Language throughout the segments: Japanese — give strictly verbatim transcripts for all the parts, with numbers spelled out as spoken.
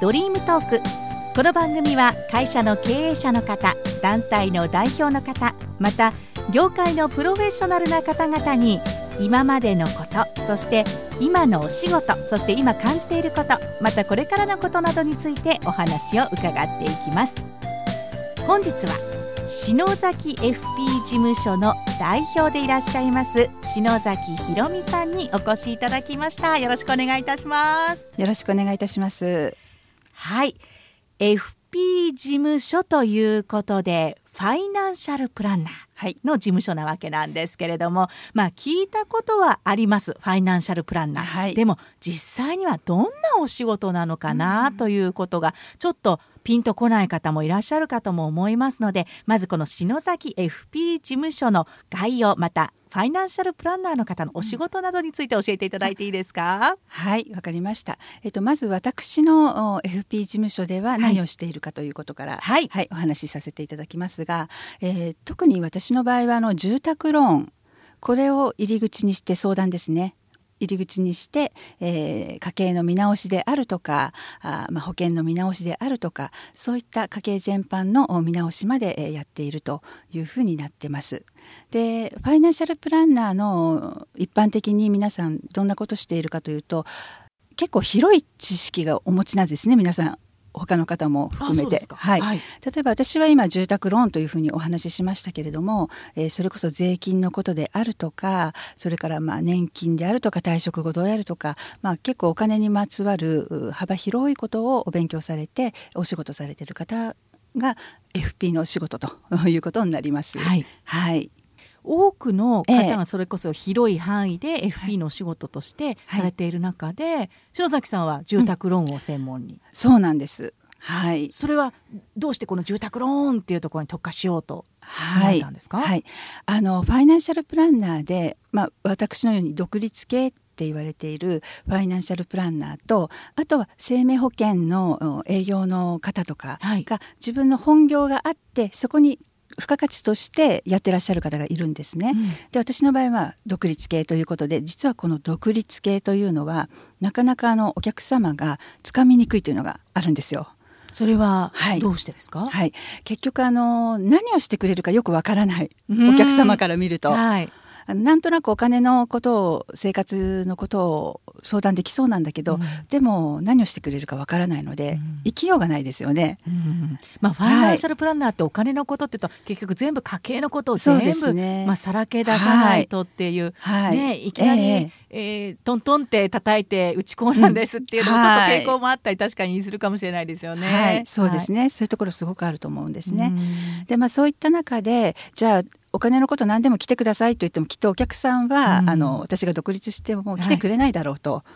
ドリームトーク。この番組は会社の経営者の方、団体の代表の方、また業界のプロフェッショナルな方々に今までのこと、そして今のお仕事、そして今感じていること、またこれからのことなどについてお話を伺っていきます。本日は篠崎 エフピー 事務所の代表でいらっしゃいます篠崎ひろみさんにお越しいただきました。よろしくお願いいたします。 よろしくお願いいたします。 はい、エフピー 事務所ということでファイナンシャルプランナーの事務所なわけなんですけれども、まあ聞いたことはあります、ファイナンシャルプランナー、はい、でも実際にはどんなお仕事なのかなということがちょっとピンとこない方もいらっしゃるかとも思いますので、まずこの篠崎 エフピー 事務所の概要、またファイナンシャルプランナーの方のお仕事などについて教えていただいていいですか？ はい、わかりました。えっと、まず私の エフピー 事務所では何をしているかということから、はいはい、お話しさせていただきますが、えー、特に私の場合はあの住宅ローン、これを入り口にして相談ですね。入り口にして、えー、家計の見直しであるとか、あ、まあ、保険の見直しであるとか、そういった家計全般の見直しまで、えー、やっているというふうになってます。で、ファイナンシャルプランナーの一般的に皆さんどんなことしているかというと、結構広い知識がお持ちなんですね、皆さん。他の方も含めて、はいはい、例えば私は今住宅ローンというふうにお話ししましたけれども、えー、それこそ税金のことであるとか、それからまあ年金であるとか退職後どうやるとか、まあ、結構お金にまつわる幅広いことをお勉強されてお仕事されている方が エフピー のお仕事ということになります。はい、はい、 多くの方がそれこそ広い範囲で エフピー のお仕事としてされている中で、はいはい、篠崎さんは住宅ローンを専門に、うん、 そうなんです。はい、 それはどうしてこの住宅ローンっていうところに特化しようと思ったんですか？ はいはい、あのファイナンシャルプランナーで、まあ、私のように独立系って言われているファイナンシャルプランナーと、あとは生命保険の営業の方とかが、はい、自分の本業があってそこに付加価値としてやってらっしゃる方がいるんですね、うん、で私の場合は独立系ということで、実はこの独立系というのはなかなかあのお客様がつかみにくいというのがあるんですよ。 それはどうしてですか？ はいはい、結局あの何をしてくれるかよくわからない、お客様から見ると、はい、なんとなくお金のことを、生活のことを相談できそうなんだけど、うん、でも何をしてくれるかわからないので、うん、生きようがないですよね、うん、 まあ、ファイナンシャルプランナーってお金のことって言うと、はい、結局全部家計のことを全部、ね、まあ、さらけ出さないとっていう、はいね、いきなり、えーえー、トントンって叩いてうちこうなんですっていうのもちょっと抵抗もあったり確かにするかもしれないですよね、 はい、そうですね、はい、そういうところすごくあると思うんですね。で、まあ、そういった中でじゃあお金のこと何でも来てくださいと言ってもきっとお客さんは、うん、あの私が独立しても来てくれないだろうと、はい、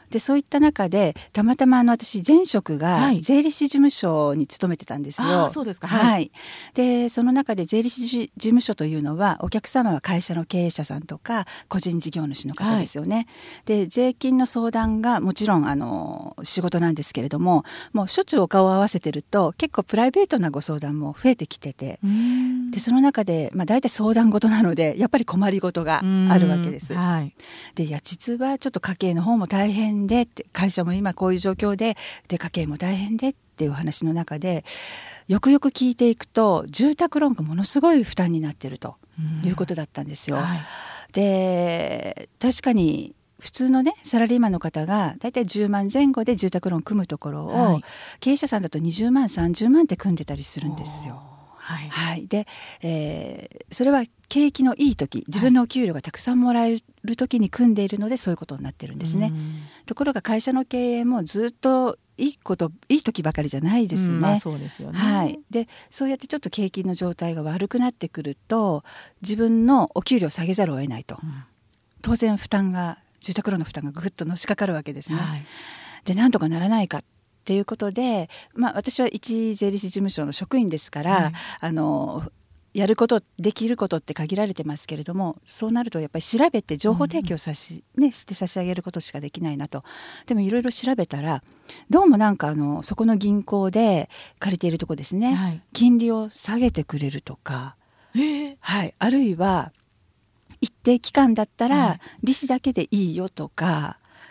でそういった中でたまたまあの私前職が税理士事務所に勤めてたんですよ、はい、 あ、そうですか、はいはい、でその中で税理士事務所というのはお客様は会社の経営者さんとか個人事業主の方ですよね、はい、で税金の相談がもちろんあの仕事なんですけれども、もうしょっちゅうお顔を合わせてると結構プライベートなご相談も増えてきてて、でその中で、まあ、大体相談事なのでやっぱり困りごとがあるわけです、はい、でいや実はちょっと家計の方も大変でって、会社も今こういう状況で、で家計も大変でっていう話の中でよくよく聞いていくと住宅ローンがものすごい負担になっているということだったんですよ、はい、で確かに普通のねサラリーマンの方がだいたいじゅうまんぜん後で住宅ローン組むところを、はい、経営者さんだとにじゅうまんさんじゅうまんって組んでたりするんですよ。はいはい、で、えー、それは景気のいい時、自分のお給料がたくさんもらえる時に組んでいるのでそういうことになってるんですね。ところが会社の経営もずっといいこといい時ばかりじゃないですね、 うんまあ、そうですよね、 はい、でそうやってちょっと景気の状態が悪くなってくると自分のお給料を下げざるを得ないと、うん、当然負担が住宅ローンの負担がぐっとのしかかるわけですね、はい、でなんとかならないかっていうことで、まあ、私は一税理士事務所の職員ですから、はい、あのやることできることって限られてますけれども、そうなるとやっぱり調べて情報提供さし、うんね、して差し上げることしかできないなと。でもいろいろ調べたらどうもなんかあのそこの銀行で借りているとこですね、はい、金利を下げてくれるとか、えーはい、あるいは一定期間だったら利子だけでいいよとか、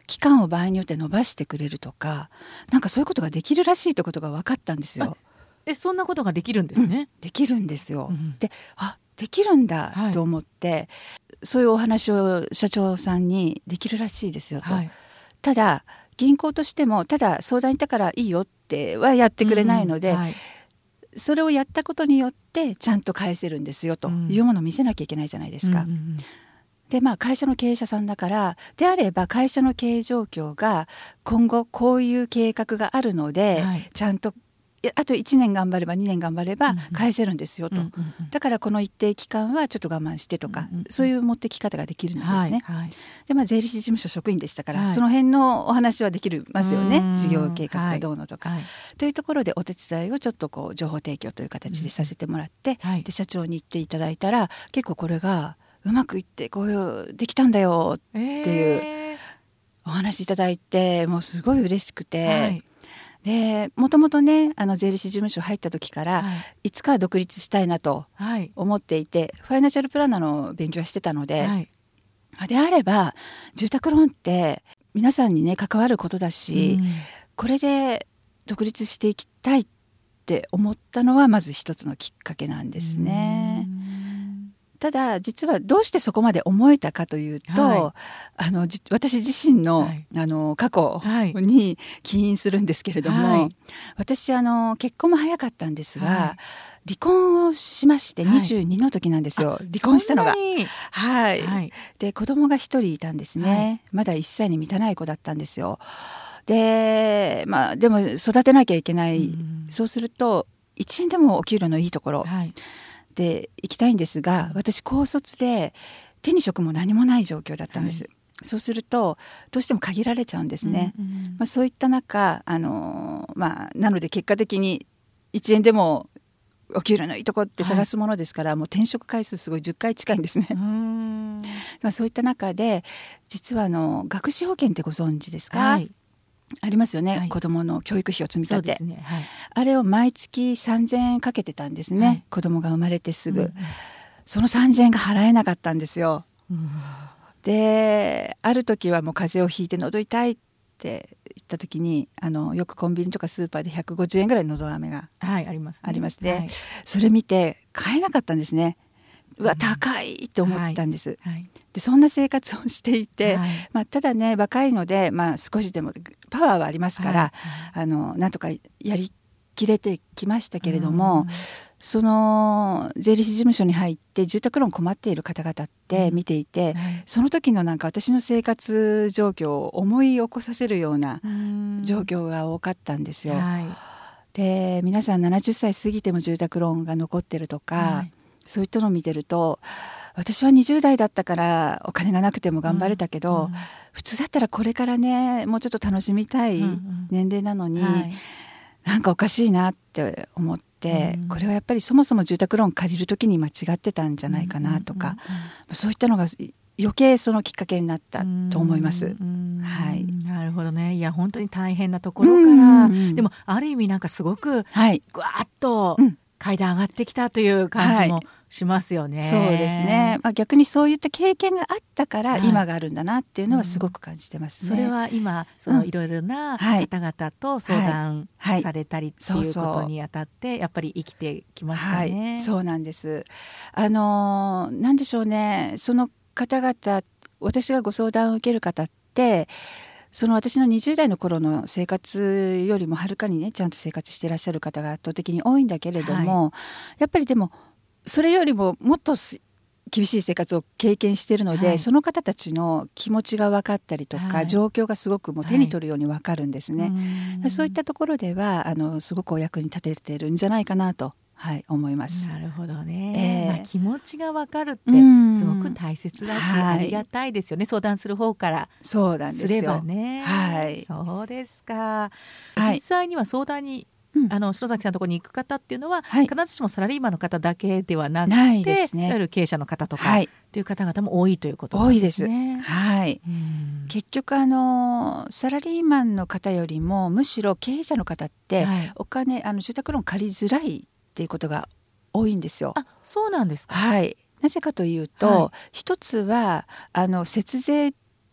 期間を場合によって伸ばしてくれるとか、なんかそういうことができるらしいということが分かったんですよ。 えそんなことができるんですね、 うん、できるんですよ、 うん、 であできるんだと思って、はい、そういうお話を社長さんにできるらしいですよと、はい、ただ銀行としてもただ相談行ったからいいよってはやってくれないので、うんはい、それをやったことによってちゃんと返せるんですよというものを見せなきゃいけないじゃないですか、うんうんうん、でまあ会社の経営者さんだからであれば会社の経営状況が今後こういう計画があるので、はい、ちゃんとあといちねん頑張ればにねん頑張れば返せるんですよと、うんうんうん、だからこの一定期間はちょっと我慢してとか、うんうんうん、そういう持ってき方ができるんですね、はいはい、でまあ、税理士事務所職員でしたから、はい、その辺のお話はできますよね、事業計画がどうのとか、はい、というところでお手伝いをちょっとこう情報提供という形でさせてもらって、うんはい、で社長に言っていただいたら結構これがうまくいってこういうできたんだよっていうお話いただいて、もうすごい嬉しくて、はいでもともとねあの税理士事務所入った時から、はい、いつかは独立したいなと思っていて、はい、ファイナンシャルプランナーの勉強はしてたので、はい、であれば住宅ローンって皆さんにね関わることだし、うん、これで独立していきたいって思ったのはまず一つのきっかけなんですね。ただ実はどうしてそこまで思えたかというと、はい、あの私自身の、はい、あの過去に起因するんですけれども、はい、私あの結婚も早かったんですが、はい、離婚をしましてにじゅうにの時なんですよ、はい、離婚したのが、はい、はい、で子供が一人いたんですね、まだいっさいに満たない子だったんですよ。で、まあ、でも育てなきゃいけない、うん、そうするといちえんでもお給料のいいところ、はいで行きたいんですが、私高卒で手に職も何もない状況だったんです、はい、そうするとどうしても限られちゃうんですね、うんうんまあ、そういった中あの、まあ、なので結果的にいちえんでもお給料のいいとこって探すものですから、はい、もう転職回数すごいじゅっかい近いんですね。うーんまあそういった中で実はあの学資保険ってご存知ですか？はいありますよね、はい、子どもの教育費を積み立て、ねはい、あれを毎月さんぜんえんかけてたんですね、はい、子どもが生まれてすぐ、うんうん、そのさんぜんえんが払えなかったんですよ、うん、である時はもう風邪をひいて喉痛いって言った時にあのよくコンビニとかスーパーでひゃくごじゅうえんぐらいの喉飴が、はい、ありますね、ありますね、はい、それ見て買えなかったんですね。うわ高いって思ったんです、はいはい、でそんな生活をしていて、はいまあ、ただね若いので、まあ、少しでもパワーはありますから、はい、あのなんとかやりきれてきましたけれども、その税理士事務所に入って住宅ローン困っている方々って見ていて、うんはい、その時のなんか私の生活状況を思い起こさせるような状況が多かったんですよ、はい、で皆さんななじゅっさい過ぎても住宅ローンが残ってるとか、はいそういったのを見てると私はにじゅう代だったからお金がなくても頑張れたけど、うんうん、普通だったらこれからねもうちょっと楽しみたい年齢なのに、うんうんはい、なんかおかしいなって思って、うん、これはやっぱりそもそも住宅ローン借りる時に間違ってたんじゃないかなとか、うんうんうんうん、そういったのが余計そのきっかけになったと思います、うんはい、 なるほどね。いや本当に大変なところから、うんうんうん、でもある意味なんかすごくぐわっと、うん階段上がってきたという感じもしますよね、はい、 そうですね、まあ、逆にそういった経験があったから今があるんだなっていうのはすごく感じてますね、 うん、それは今そのいろいろな方々と相談されたりっていうことにあたってやっぱり生きてきますかね、 はい、そうなんです。あのなんでしょうね、その方々私がご相談を受ける方ってその私のにじゅう代の頃の生活よりもはるかにねちゃんと生活していらっしゃる方が圧倒的に多いんだけれども、はい、やっぱりでもそれよりももっと厳しい生活を経験しているので、はい、その方たちの気持ちが分かったりとか、はい、状況がすごくもう手に取るように分かるんですね、はい、そういったところではあのすごくお役に立ててるんじゃないかなとはい、思います。 なるほどね、えーまあ、気持ちが分かるってすごく大切だし、はい、ありがたいですよね相談する方からすればね。はい、そうですか、はい、実際には相談に、うん、あの篠崎さんのところに行く方っていうのは、はい、必ずしもサラリーマンの方だけではなくてないですね、いわゆる経営者の方とか、はい、っていう方々も多いということなんですね。多いです、 はい、うん結局あのサラリーマンの方よりもむしろ経営者の方って、はい、お金あの住宅ローン借りづらいっていうことが多いんですよ。 あ、そうなんですか。 はい。なぜかというと、はい、一つはあの節税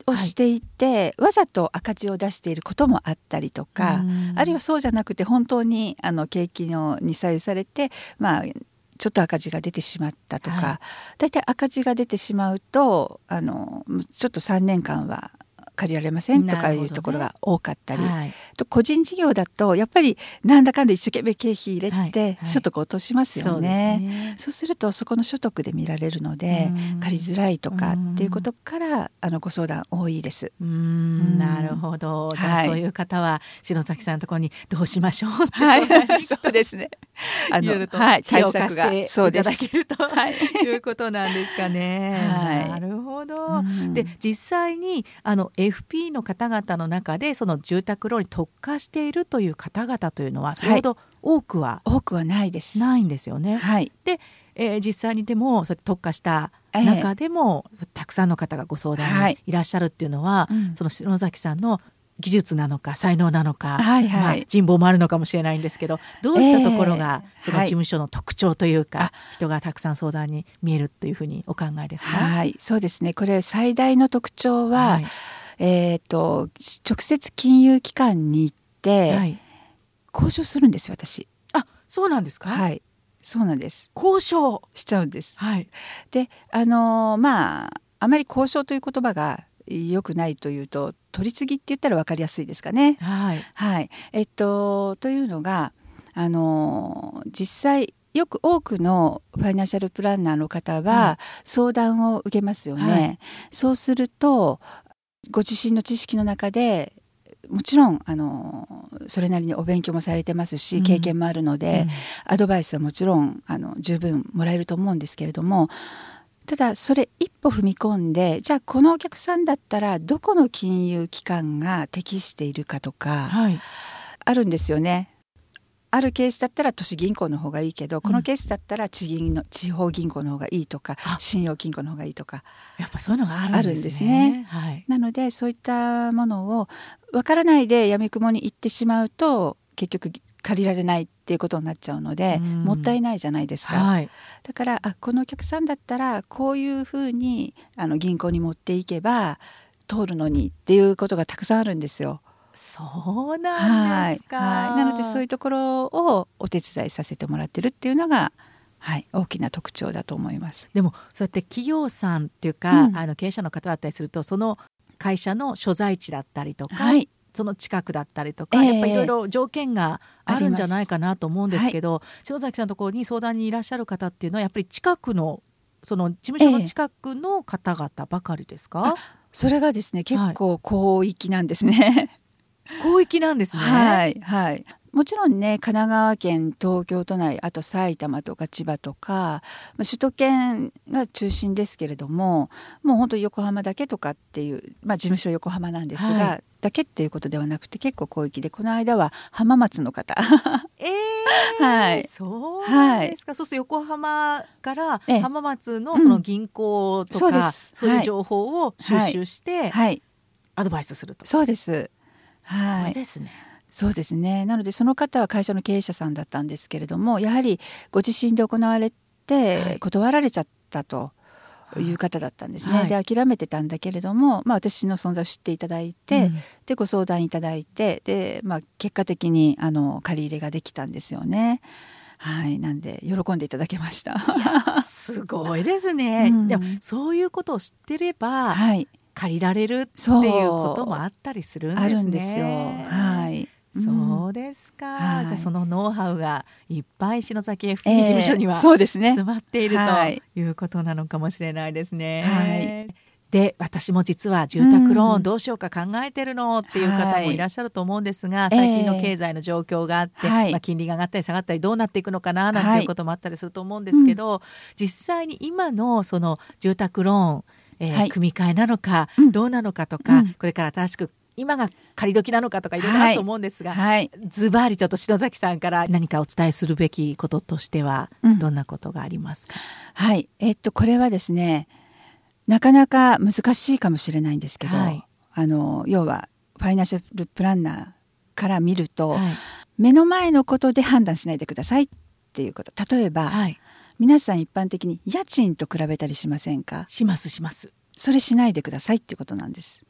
をしていて、はい、わざと赤字を出していることもあったりとか、あるいはそうじゃなくて本当にあの景気のに左右されて、まあちょっと赤字が出てしまったとか、はい、だいたい赤字が出てしまうとあのちょっとさんねんかんは借りられませんとかいうところが多かったり、ね、はい、と個人事業だとやっぱりなんだかんだ一生懸命経費入れて所得を落としますよね。はいはい、そうですね。そうするとそこの所得で見られるので借りづらいとかっていうことからあのご相談多いです。 うーん、なるほど。じゃあそういう方は篠崎さんのところにどうしましょうって相談に、 はい、そうですね。あのはい、対策がいただけるということなんですかね。はい、なるほど。で実際にあのエフピー の方々の中でその住宅ローンに特化しているという方々というのはそれほど多くは、 はい、多くはないです。 ないんですよね。はい、で、えー、実際にでもそうやって特化した中でも、えー、たくさんの方がご相談にいらっしゃるっていうのは、はい、その篠崎さんの技術なのか才能なのか、はいはい、まあ、人望もあるのかもしれないんですけど、どういったところがその事務所の特徴というか、はい、人がたくさん相談に見えるというふうにお考えですか？ はい、そうですね。これ最大の特徴は、はい、えー、と直接金融機関に行って、はい、交渉するんですよ私。 あ、そうなんですか？ はい、そうなんです。 交渉しちゃうんです。 はい、 であのー、まああまり交渉という言葉が良くないというと取り次ぎって言ったら分かりやすいですかね。はい、はい、えっとというのがあのー、実際よく多くのファイナンシャルプランナーの方は相談を受けますよね。はい、そうするとご自身の知識の中でもちろんあのそれなりにお勉強もされてますし、経験もあるので、うん、アドバイスはもちろんあの十分もらえると思うんですけれども、ただそれ一歩踏み込んで、じゃあこのお客さんだったらどこの金融機関が適しているかとか、はい、あるんですよね。あるケースだったら都市銀行の方がいいけど、このケースだったら地銀の地方銀行の方がいいとか、信用金庫の方がいいとか、 やっぱそういうのがあるんですね。あるんですね。 はい、なのでそういったものを分からないでやみくもに行ってしまうと結局借りられないっていうことになっちゃうので、もったいないじゃないですか。はい、だからあこのお客さんだったらこういうふうにあの銀行に持っていけば通るのにっていうことがたくさんあるんですよ。 そうなんですか。 はいはい、なのでそういうところをお手伝いさせてもらってるっていうのが、はい、大きな特徴だと思います。 でもそうやって企業さんっていうか、うん、あの経営者の方だったりするとその会社の所在地だったりとか、はい、その近くだったりとか、えー、やっぱりいろいろ条件があるんじゃないかなと思うんですけど、はい、篠崎さんのところに相談にいらっしゃる方っていうのはやっぱり近くのその事務所の近くの方々ばかりですか？ えー、それがですね結構広域なんですね。はい広域なんですね。 はいはい。もちろんね神奈川県東京都内あと埼玉とか千葉とか、まあ、首都圏が中心ですけれども、もう本当に横浜だけとかっていう、まあ、事務所横浜なんですが、はい、だけっていうことではなくて結構広域で、この間は浜松の方えー、はい、そうなんですか。はい、そうすると横浜から浜松のその銀行とか、うん、そう、そういう情報を収集して、はいはい、アドバイスすると。 そうです。 すごいですね。 はい、そうですね。なのでその方は会社の経営者さんだったんですけれども、やはりご自身で行われて断られちゃったという方だったんですね。はい、で諦めてたんだけれども、まあ、私の存在を知っていただいて、うん、でご相談いただいて、で、まあ、結果的にあの借り入れができたんですよね。はい、なんで喜んでいただけました。 すごいですね。うん、でもそういうことを知ってれば、はい、借りられるっていうこともあったりするんですね。 あるんですよ。はい。 そうですか。はい、じゃあそのノウハウがいっぱい篠崎 エフピー 事務所には、えー、 そうですね、 詰まっているということなのかもしれないですね。はい、で私も実は住宅ローンどうしようか考えてるのっていう方もいらっしゃると思うんですが、はい、最近の経済の状況があって、えーまあ、金利が上がったり下がったりどうなっていくのかななんていうこともあったりすると思うんですけど、はい、実際に今のその住宅ローンえーはい、組み替えなのか、うん、どうなのかとか、うん、これから新しく今が借り時なのかとかいろいろあると思うんですが、はい、ズバリちょっと篠崎さんから何かお伝えするべきこととしてはどんなことがありますか？ うん、はい、えっとこれはですねなかなか難しいかもしれないんですけど、はい、あの要はファイナンシャルプランナーから見ると、はい、目の前のことで判断しないでくださいっていうこと。例えば、はい、皆さん一般的に家賃と比べたりしませんか？ しますします。 それしないでくださいってことなんです。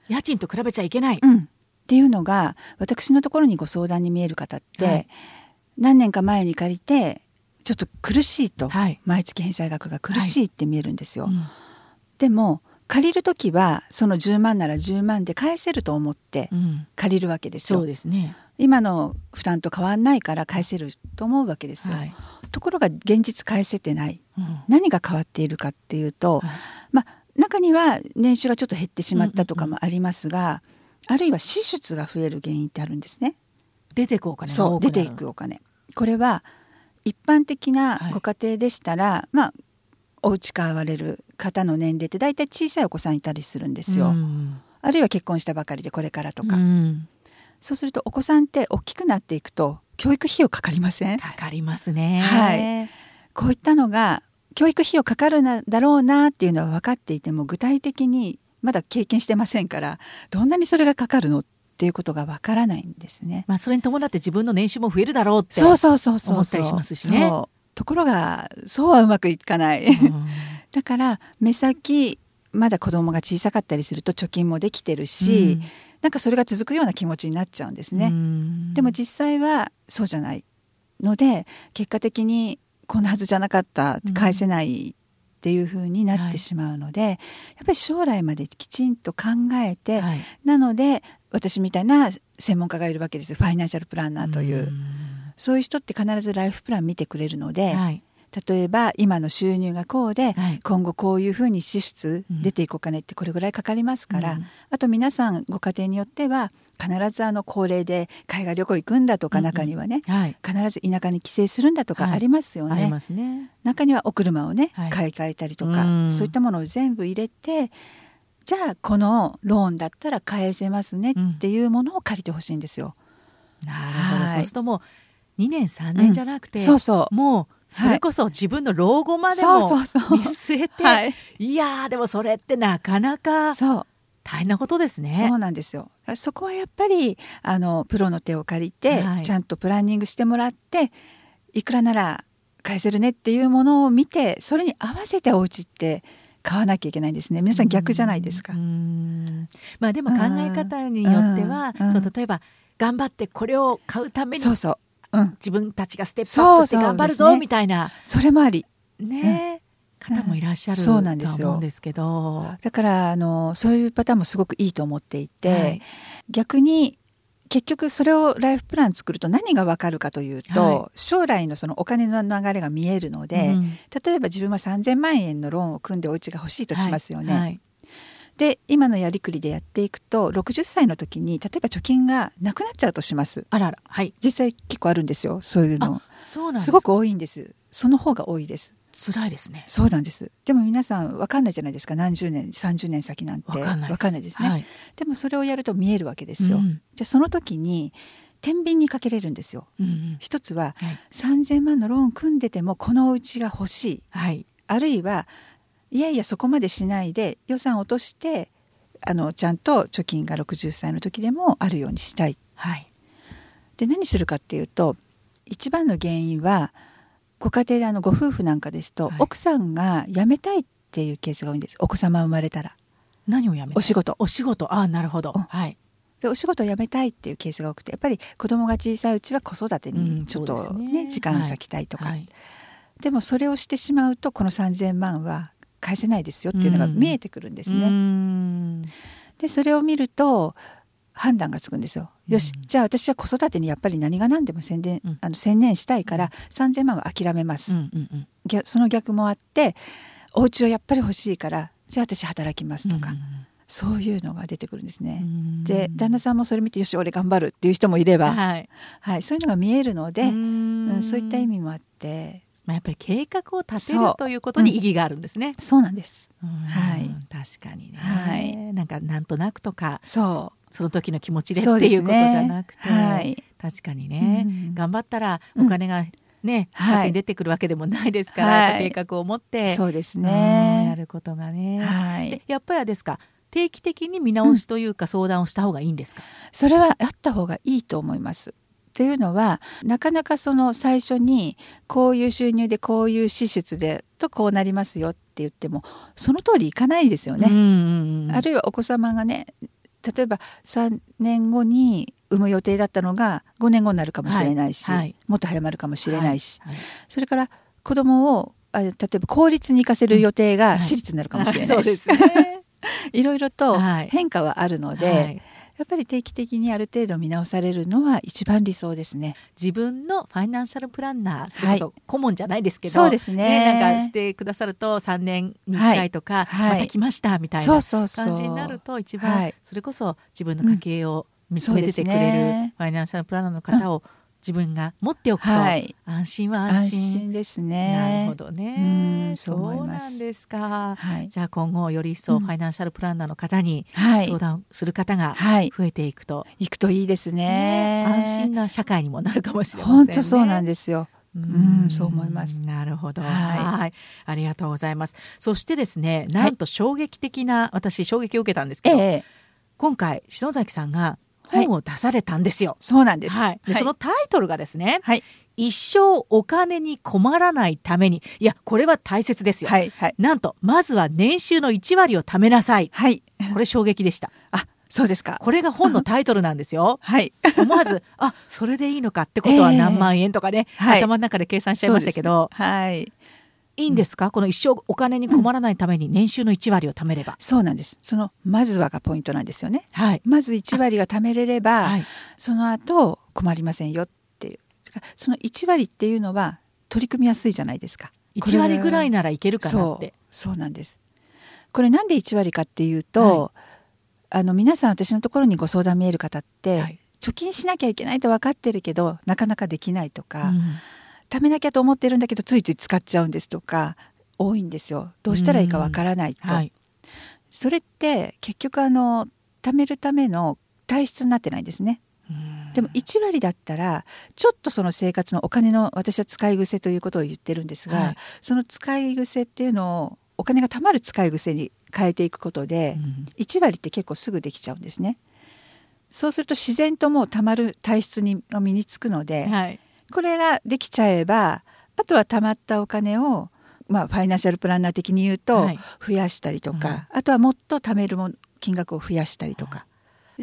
家賃と比べちゃいけない、 うん、っていうのが私のところにご相談に見える方って、はい、何年か前に借りてちょっと苦しいと、はい、毎月返済額が苦しいって見えるんですよ、はいうん、でも借りるときはそのじゅうまんならじゅうまんで返せると思って借りるわけですよ、 うん、そうですね、今の負担と変わんないから返せると思うわけですよ、はい、ところが現実返せてない、うん、何が変わっているかっていうと、はい、まあ中には年収がちょっと減ってしまったとかもありますが、うんうんうん、あるいは支出が増える原因ってあるんですね。 出ていくお金がそう多くなる。 出ていくお金、これは一般的なご家庭でしたら、はい、まあお家買われる方の年齢ってだいたい小さいお子さんいたりするんですよ、うん、あるいは結婚したばかりでこれからとか、うん、そうするとお子さんって大きくなっていくと教育費用かかりません？ かかりますね、 はい、こういったのが教育費用かかるんだろうなっていうのは分かっていても具体的にまだ経験してませんからどんなにそれがかかるのっていうことが分からないんですね、 まあ、それに伴って自分の年収も増えるだろうって思ったりしますしね。 そうところがそうはうまくいかない、うん、だから目先まだ子供が小さかったりすると貯金もできてるし、うん、なんかそれが続くような気持ちになっちゃうんですね、うん、でも実際はそうじゃないので結果的にこんなはずじゃなかった返せないっていう風になってしまうので、うんはい、やっぱり将来まできちんと考えて、はい、なので私みたいな専門家がいるわけです。ファイナンシャルプランナーという、うん、そういう人って必ずライフプラン見てくれるので、はい、例えば今の収入がこうで、はい、今後こういうふうに支出、うん、出ていくお金ってこれぐらいかかりますから、うん、あと皆さんご家庭によっては必ずあの高齢で海外旅行行くんだとか、うん、中にはね、はい、必ず田舎に帰省するんだとかありますよね、はい、ありますね。中にはお車をね、はい、買い替えたりとか、うん、そういったものを全部入れてじゃあこのローンだったら返せますねっていうものを借りてほしいんですよ、 うん、なるほど、はい、そうするともうにねんさんねんじゃなくて、うん、 そうそうもうそれこそ自分の老後までも見据えて、はい、いやでもそれってなかなか大変なことですね。 そうなんですよ。そこはやっぱりあのプロの手を借りて、はい、ちゃんとプランニングしてもらっていくらなら返せるねっていうものを見てそれに合わせてお家って買わなきゃいけないんですね。皆さん逆じゃないですか。うーん、 まあでも考え方によっては、そう例えば頑張ってこれを買うためにそうそううん、自分たちがステップアップして頑張るぞ、ね、みたいなそれもあり、 ねうん、方もいらっしゃる、うん、と思うんですけど、 だからあのそういうパターンもすごくいいと思っていて、はい、逆に結局それをライフプラン作ると何が分かるかというと、はい、将来のそのお金の流れが見えるので、うん、例えば自分はさんぜんまんえんのローンを組んでお家が欲しいとしますよね、はいはい、で今のやりくりでやっていくとろくじゅっさいの時に例えば貯金がなくなっちゃうとします。 あらら、はい、 実際結構あるんですよそういうの。 そうなんですか。 すごく多いんです。その方が多いです。 辛いですね。 そうなんです。でも皆さん分かんないじゃないですか。何十年さんじゅうねん先なんて分かんないです、分かんないですね、はい、でもそれをやると見えるわけですよ、うん、じゃあその時に天秤にかけれるんですよ、うんうん、一つは、はい、さんぜんまんのローン組んでてもこのお家が欲しい、はい、あるいはいやいやそこまでしないで予算を落としてあのちゃんと貯金がろくじゅっさいの時でもあるようにしたい、はい、で何するかっていうと一番の原因はご家庭であのご夫婦なんかですと、はい、奥さんが辞めたいっていうケースが多いんです。お子様生まれたら何を辞めたい？ お仕事お仕事ああなるほど、はい、 でお仕事を辞めたいっていうケースが多くてやっぱり子供が小さいうちは子育てにちょっと、ねうんね、時間割きたいとか、はいはい、でもそれをしてしまうとこのさんぜんまんは返せないですよっていうのが見えてくるんですね、うん、でそれを見ると判断がつくんですよ。よし、うん、じゃあ私は子育てにやっぱり何が何でも専念、うん、あの専念したいから、うん、さんぜんまんは諦めます、うんうんうん、その逆もあってお家をやっぱり欲しいからじゃあ私働きますとか、うんうん、そういうのが出てくるんですね。で旦那さんもそれ見てよし俺頑張るっていう人もいれば、はいはい、そういうのが見えるので、うん、そういった意味もあって、 まあ、やっぱり計画を立てるということに意義があるんですね。 そう、うん、そうなんです、 はい、確かにね、はい、なんかなんとなくとかそうその時の気持ちでっていうことじゃなくて、ねはい、確かにね、うん、頑張ったらお金がね、うん、勝手に出てくるわけでもないですから、はい、計画を持って、 そうですね、 やることがね、 はい、 でやっぱりですか定期的に見直しというか相談をした方がいいんですか？ うん、それはあった方がいいと思います。というのはなかなかその最初にこういう収入でこういう支出でとこうなりますよって言ってもその通りいかないですよね、うんうんうん、あるいはお子様がね例えばさんねんごに産む予定だったのがごねんごになるかもしれないし、 はいはい、 もっと早まるかもしれないし、 はいはい、 それから子供をあ例えば公立に行かせる予定が私立になるかもしれないし、そうですねいろいろと変化はあるので、はいはい、やっぱり定期的にある程度見直されるのは一番理想ですね。 自分のファイナンシャルプランナー、それこそ顧問じゃないですけど、 そうですね、 ね、なんかしてくださるとさんねんにいっかいとか、はいはい、また来ましたみたいな感じになると一番、はい、それこそ自分の家計を見つめててくれるファイナンシャルプランナーの方を、うん、自分が持っておくと安心は安心、 安心ですね。 なるほどね、うん、そう思います。そうなんですか、はい、じゃあ今後より一層ファイナンシャルプランナーの方に相談する方が増えていくと、 はい、いくといいですね。 ね、安心な社会にもなるかもしれませんね。 本当そうなんですよ。うん、そう思います。 なるほど、はい、はい、ありがとうございます。そしてですね、なんと衝撃的な、はい、私衝撃を受けたんですけど、ええ、今回篠崎さんが本を出されたんですよ。はい、 そうなんです。 はい、で、 はい、 そのタイトルがですね、 はい、 一生お金に困らないために、いやこれは大切ですよ、 はいはい、 なんとまずは年収のいち割を貯めなさい、 はい、 これ衝撃でした。 あ、そうですか。 これが本のタイトルなんですよ。 はい、 思わずあそれでいいのかってことは何万円とかね、えー、頭の中で計算しちゃいましたけど、 はい、 いいんですか、この一生お金に困らないために年収のいち割を貯めれば、うん、 そうなんです。そのまずはがポイントなんですよね、 はい、 まずいち割が貯めれれば、はい、その後困りませんよっていう。そのいち割っていうのは取り組みやすいじゃないですか。 いち割ぐらいならいけるかなって。 そう、そうなんです。これなんでいち割かっていうと、はい、あの皆さん私のところにご相談見える方って、はい、貯金しなきゃいけないと分かってるけどなかなかできないとか、うん、貯めなきゃと思ってるんだけどついつい使っちゃうんですとか多いんですよ。どうしたらいいか分からないと、はい、それって結局あの貯めるための体質になってないんですね。でもいち割だったらちょっとその生活のお金の私は使い癖ということを言ってるんですが、はい、その使い癖っていうのをお金が貯まる使い癖に変えていくことで、うん、いち割って結構すぐできちゃうんですね。そうすると自然ともう貯まる体質に身につくので、はい、これができちゃえばあとは貯まったお金を、まあ、ファイナンシャルプランナー的に言うと、はい、増やしたりとか、うん、あとはもっと貯めるも金額を増やしたりとか、はい、